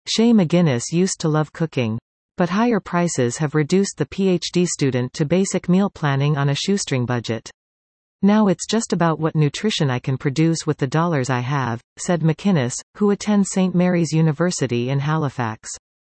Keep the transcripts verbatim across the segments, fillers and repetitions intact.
Shay McGuinness used to love cooking. But higher prices have reduced the PhD student to basic meal planning on a shoestring budget. Now it's just about what nutrition I can produce with the dollars I have, said McInnes, who attends Saint Mary's University in Halifax.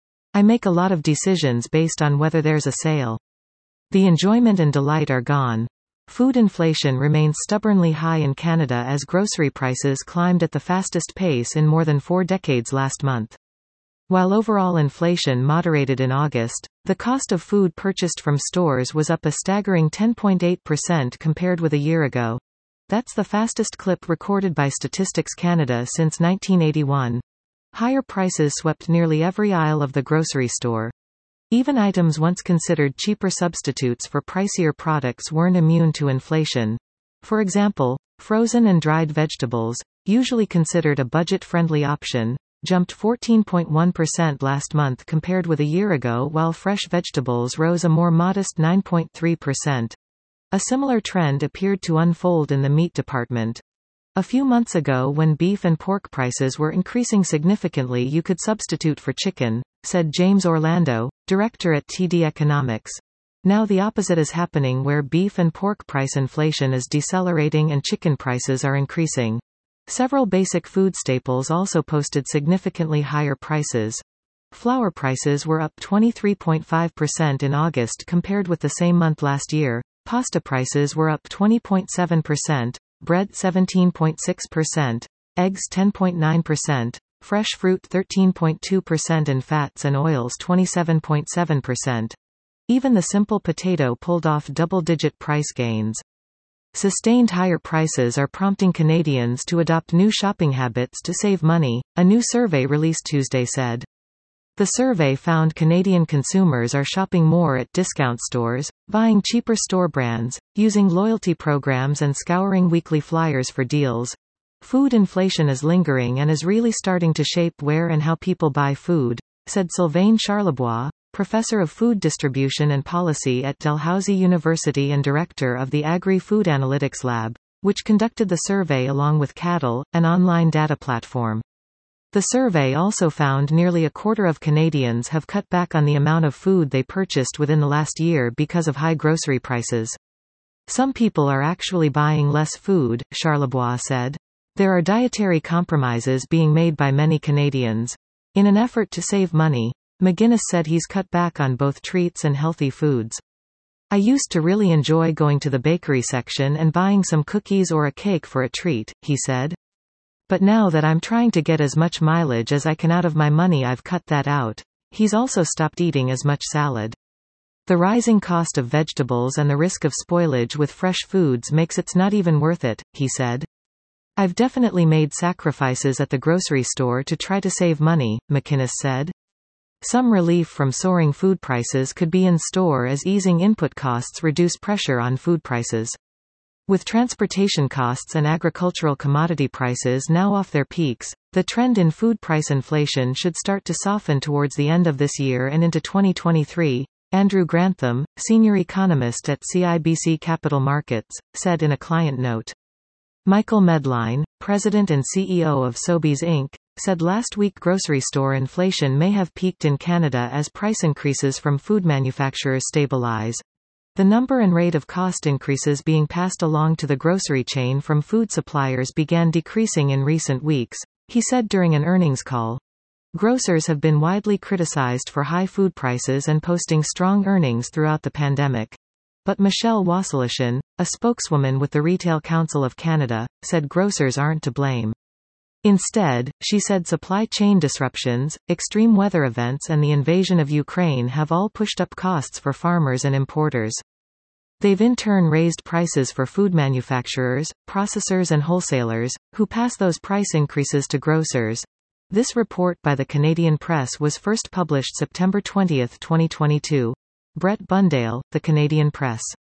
I make a lot of decisions based on whether there's a sale. The enjoyment and delight are gone. Food inflation remains stubbornly high in Canada as grocery prices climbed at the fastest pace in more than four decades last month. While overall inflation moderated in August, the cost of food purchased from stores was up a staggering ten point eight percent compared with a year ago. That's the fastest clip recorded by Statistics Canada since nineteen eighty-one. Higher prices swept nearly every aisle of the grocery store. Even items once considered cheaper substitutes for pricier products weren't immune to inflation. For example, frozen and dried vegetables, usually considered a budget-friendly option, jumped fourteen point one percent last month compared with a year ago, while fresh vegetables rose a more modest nine point three percent. A similar trend appeared to unfold in the meat department. A few months ago, when beef and pork prices were increasing significantly, you could substitute for chicken, said James Orlando, director at T D Economics. Now the opposite is happening, where beef and pork price inflation is decelerating and chicken prices are increasing. Several basic food staples also posted significantly higher prices. Flour prices were up twenty-three point five percent in August compared with the same month last year. Pasta prices were up twenty point seven percent, bread seventeen point six percent, eggs ten point nine percent, fresh fruit thirteen point two percent and fats and oils twenty-seven point seven percent. Even the simple potato pulled off double-digit price gains. Sustained higher prices are prompting Canadians to adopt new shopping habits to save money, a new survey released Tuesday said. The survey found Canadian consumers are shopping more at discount stores, buying cheaper store brands, using loyalty programs and scouring weekly flyers for deals. Food inflation is lingering and is really starting to shape where and how people buy food, said Sylvain Charlebois, professor of food distribution and policy at Dalhousie University and director of the Agri-Food Analytics Lab, which conducted the survey along with Cattle, an online data platform. The survey also found nearly a quarter of Canadians have cut back on the amount of food they purchased within the last year because of high grocery prices. Some people are actually buying less food, Charlebois said. There are dietary compromises being made by many Canadians. In an effort to save money, McGuinness said he's cut back on both treats and healthy foods. I used to really enjoy going to the bakery section and buying some cookies or a cake for a treat, he said. But now that I'm trying to get as much mileage as I can out of my money, I've cut that out. He's also stopped eating as much salad. The rising cost of vegetables and the risk of spoilage with fresh foods makes it's not even worth it, he said. I've definitely made sacrifices at the grocery store to try to save money, McInnes said. Some relief from soaring food prices could be in store as easing input costs reduce pressure on food prices. With transportation costs and agricultural commodity prices now off their peaks, the trend in food price inflation should start to soften towards the end of this year and into twenty twenty-three, Andrew Grantham, senior economist at C I B C Capital Markets, said in a client note. Michael Medline, president and C E O of Sobeys Incorporated, said last week grocery store inflation may have peaked in Canada as price increases from food manufacturers stabilize. The number and rate of cost increases being passed along to the grocery chain from food suppliers began decreasing in recent weeks, he said during an earnings call. Grocers have been widely criticized for high food prices and posting strong earnings throughout the pandemic. But Michelle Wassilishin, a spokeswoman with the Retail Council of Canada, said grocers aren't to blame. Instead, she said supply chain disruptions, extreme weather events and the invasion of Ukraine have all pushed up costs for farmers and importers. They've in turn raised prices for food manufacturers, processors and wholesalers, who pass those price increases to grocers. This report by the Canadian Press was first published September twentieth, twenty twenty-two. Brett Bundale, The Canadian Press.